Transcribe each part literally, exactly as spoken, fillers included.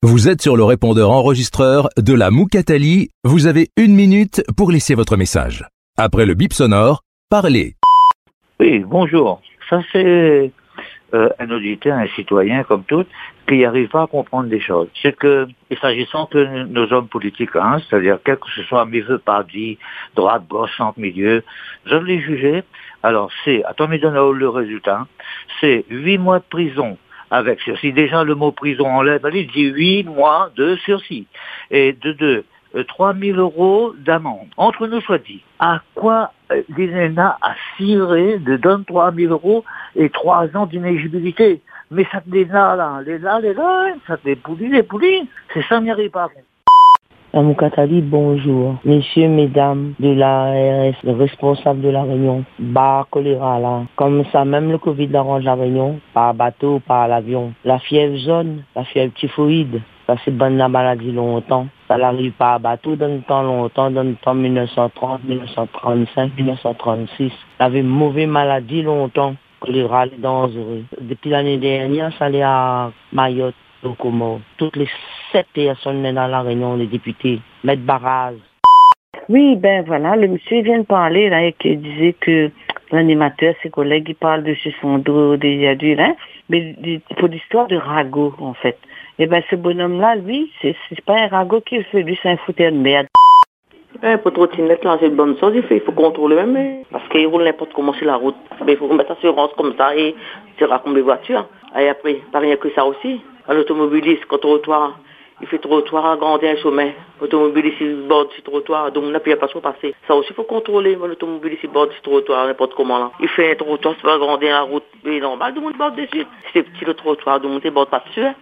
Vous êtes sur le répondeur enregistreur de la Moukatali. Vous avez une minute pour laisser votre message. Après le bip sonore, parlez. Oui, bonjour. Ça, c'est euh, un auditeur, un citoyen comme tout, qui n'arrive pas à comprendre des choses. C'est que, et s'agissant que nos hommes politiques, hein, c'est-à-dire quel que ce soit milieu parti, droite, gauche, centre, milieu, je les juger. Alors, c'est, attends, mais donne le résultat, c'est huit mois de prison avec sursis. Déjà, le mot prison enlève, allez, dit huit mois de sursis. Et de deux, trois mille euros d'amende. Entre nous soit dit, à quoi euh, l'I N E A a ciré de donner trois mille euros et trois ans d'inéligibilité? Mais ça te les là, là, les là, les là, ça te les poulit, les poulis. C'est ça, n'y arrive pas. La Moukatali, bonjour. Messieurs, mesdames de la A R S, le responsable de la Réunion, bah, choléra là. Comme ça, même le Covid l'arrange la Réunion, par bateau, par l'avion. La fièvre jaune, la fièvre typhoïde, ça c'est bonne la maladie longtemps. Ça n'arrive pas à bateau dans le temps longtemps, dans le temps mille neuf cent trente, mille neuf cent trente-cinq, mille neuf cent trente-six. Ça avait une mauvaise maladie longtemps. Choléra est dangereux. Depuis l'année dernière, ça allait à Mayotte. Toutes les sept personnes dans la Réunion, les députés, mettent barrage. Oui, ben voilà, le monsieur vient de parler là et qui disait que l'animateur, ses collègues, ils parlent de ce son dos des adultes, hein, mais pour l'histoire de ragot en fait. Et ben ce bonhomme-là, lui, c'est, c'est pas un ragot qui fait, lui, c'est un fouteur de merde. Eh, pour trottinette, là, c'est une bonne chose, il faut, il faut contrôler même, mais, parce qu'il roule n'importe comment sur la route. Mais il faut mettre assurance comme ça et tu racontes les voitures. Et après, pas rien que ça aussi. L'automobiliste, quand trottoir, il fait trottoir à grandir un sommet. L'automobiliste, il borde sur trottoir, donc on n'a plus pas trop passer. Ça aussi, il faut contrôler. L'automobiliste, il borde sur trottoir, n'importe comment là. Il fait un trottoir, c'est pas grandir la route. Mais normal, tout le monde borde dessus. C'est petit le trottoir, tout le monde ne borde pas dessus. Hein.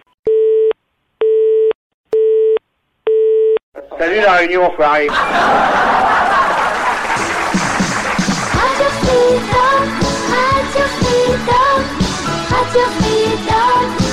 Salut la Réunion, enfoiré. Radio Freedom, Radio Freedom, Radio Freedom.